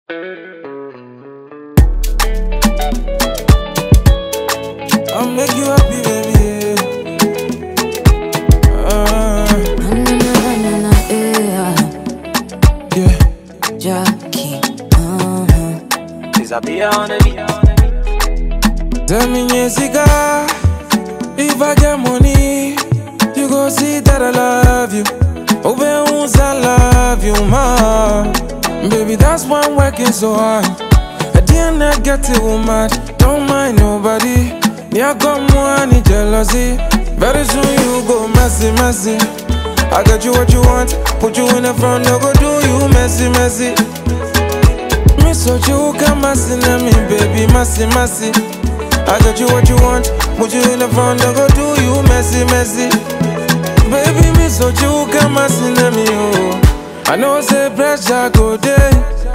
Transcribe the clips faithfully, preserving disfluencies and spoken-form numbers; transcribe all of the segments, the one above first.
I'll make you happy, baby. Uh, Na na na na na yeah. yeah. Jackie, uh-huh. Disappear on the beat. Tell me, Jessica, if I get money, you go see that I love you. Oh, once I love you, ma. Baby, that's why I'm working so hard. I didn't get it, woman. Don't mind nobody. Yeah, come on, jealousy. Very soon you go messy, messy. I got you what you want. Put you in the front, no go do you messy, messy. Me so you come messy, me baby, messy, messy. I got you what you want. Put you in the front, no go do you messy, messy. Baby, me so you come messy, me oh. I know say pressure go day.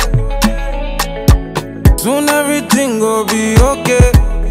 Soon everything go be okay.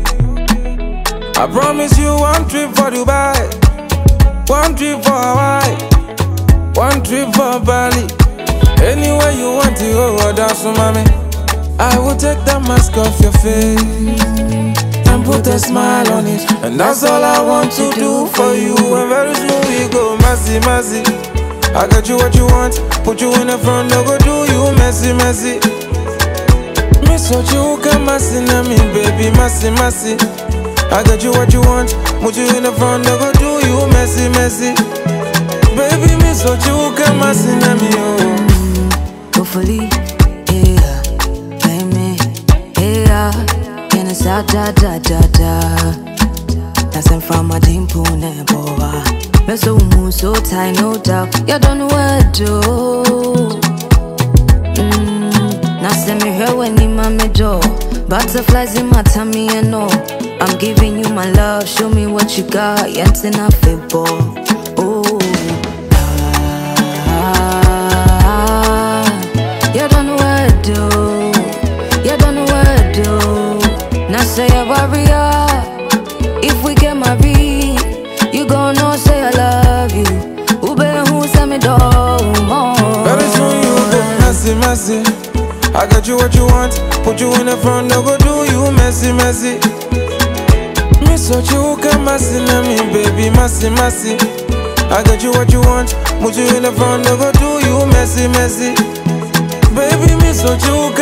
I promise you one trip for Dubai, one trip for Hawaii, one trip for Bali. Anywhere you want to go, dance with mommy. I will take that mask off your face and put a smile on it, and that's all I want to do for you. And very soon we go messy, messy. I got you what you want, put you in the front, no go do you messy, messy. Me so you can messy, me baby, messy, messy. I got you what you want, put you in the front, no go do you messy, messy. Baby, me so you can messy, me oh. Hopefully, yeah, baby, yeah. Can I start da da da da? That's in from my team, Pune, Boa. Me so move so tight, no doubt. You don't know what to do. Mm, now send me here when you me do. Butterflies in my tummy and all. I'm giving you my love, show me what you got. Yet in a football. Oh, ah, you don't know what to do. You don't know what to do. Now say a warrior. If we get married, you gon' know say I love you. Ube who send me do more. Very soon you go messy, messy. I got you what you want, put you in the front, no go do you messy, messy. Me so you can messy, me baby, messy, messy. I got you what you want, put you in the front, no go do you messy, messy. Baby, me so you